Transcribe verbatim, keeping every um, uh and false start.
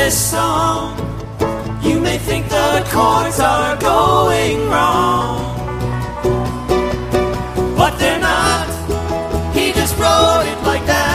this song. You may think the chords are going wrong.